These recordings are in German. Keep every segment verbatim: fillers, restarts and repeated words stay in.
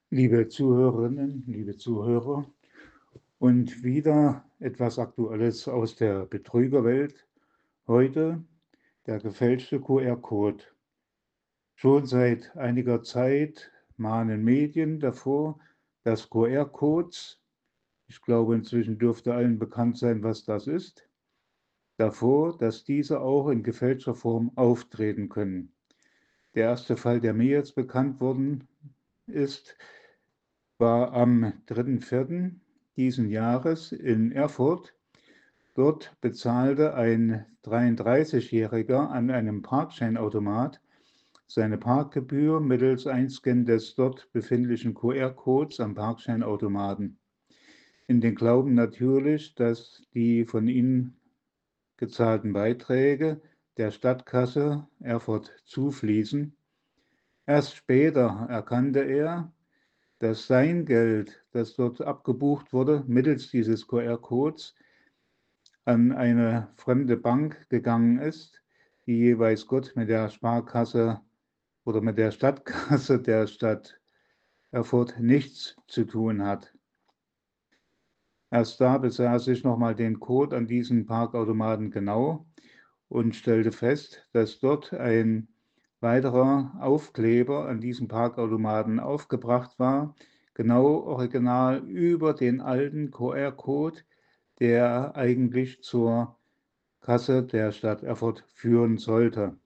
Liebe Zuhörerinnen, liebe Zuhörer, und wieder etwas Aktuelles aus der Betrügerwelt. Heute der gefälschte Q R-Code. Schon seit einiger Zeit mahnen Medien davor, dass Q R-Codes, ich glaube, inzwischen dürfte allen bekannt sein, was das ist, davor, dass diese auch in gefälschter Form auftreten können. Der erste Fall, der mir jetzt bekannt worden ist, war am dritten vierten diesen Jahres in Erfurt. Dort bezahlte ein dreiunddreißigjähriger an einem Parkscheinautomat seine Parkgebühr mittels Einscannen des dort befindlichen Q R-Codes am Parkscheinautomaten. In dem Glauben natürlich, dass die von ihm gezahlten Beiträge der Stadtkasse Erfurt zufließen. Erst später erkannte er, dass sein Geld, das dort abgebucht wurde, mittels dieses Q R-Codes an eine fremde Bank gegangen ist, die jeweils Gott mit der Sparkasse oder mit der Stadtkasse der Stadt Erfurt nichts zu tun hat. Erst da besaß ich nochmal den Code an diesem Parkautomaten genau und stellte fest, dass dort ein weiterer Aufkleber an diesem Parkautomaten aufgebracht war, genau original über den alten Q R-Code, der eigentlich zur Kasse der Stadt Erfurt führen sollte.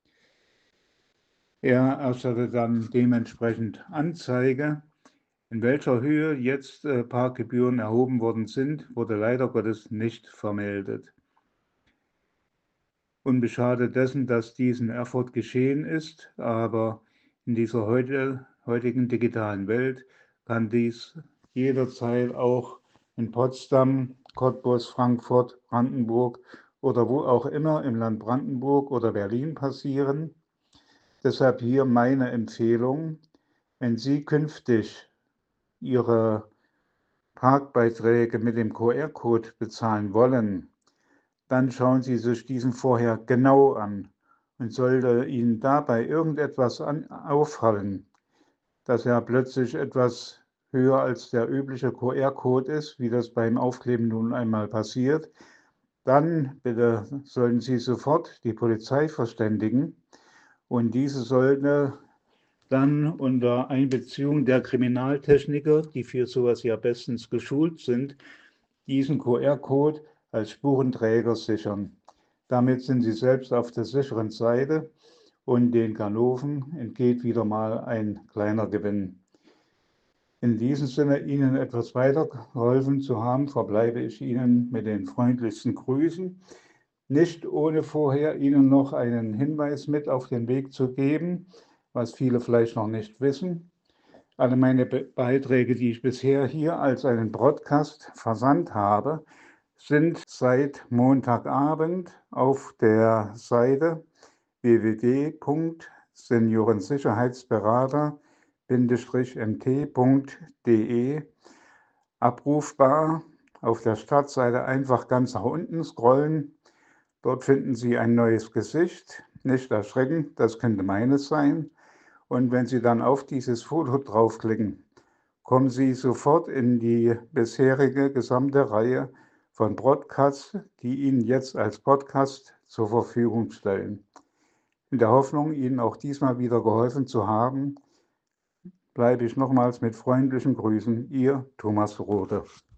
Er erstattete dann dementsprechend Anzeige. In welcher Höhe jetzt äh, Parkgebühren erhoben worden sind, wurde leider Gottes nicht vermeldet. Unbeschadet dessen, dass dies in Erfurt geschehen ist, aber in dieser heute, heutigen digitalen Welt kann dies jederzeit auch in Potsdam, Cottbus, Frankfurt, Brandenburg oder wo auch immer im Land Brandenburg oder Berlin passieren. Deshalb hier meine Empfehlung: Wenn Sie künftig Ihre Parkbeiträge mit dem Q R-Code bezahlen wollen, dann schauen Sie sich diesen vorher genau an. Und sollte Ihnen dabei irgendetwas an, auffallen, dass er plötzlich etwas höher als der übliche Q R-Code ist, wie das beim Aufkleben nun einmal passiert, dann bitte sollten Sie sofort die Polizei verständigen, und diese sollte dann unter Einbeziehung der Kriminaltechniker, die für sowas ja bestens geschult sind, diesen Q R-Code als Spurenträger sichern. Damit sind Sie selbst auf der sicheren Seite und den Ganoven entgeht wieder mal ein kleiner Gewinn. In diesem Sinne, Ihnen etwas weitergeholfen zu haben, verbleibe ich Ihnen mit den freundlichsten Grüßen. Nicht ohne vorher Ihnen noch einen Hinweis mit auf den Weg zu geben, was viele vielleicht noch nicht wissen. Alle meine Be Beiträge, die ich bisher hier als einen Broadcast versandt habe, sind seit Montagabend auf der Seite w w w punkt seniorensicherheitsberater m t punkt d e abrufbar. Auf der Startseite einfach ganz nach unten scrollen. Dort finden Sie ein neues Gesicht. Nicht erschrecken, das könnte meines sein. Und wenn Sie dann auf dieses Foto draufklicken, kommen Sie sofort in die bisherige gesamte Reihe von Podcasts, die Ihnen jetzt als Podcast zur Verfügung stellen. In der Hoffnung, Ihnen auch diesmal wieder geholfen zu haben, bleibe ich nochmals mit freundlichen Grüßen, Ihr Thomas Rothe.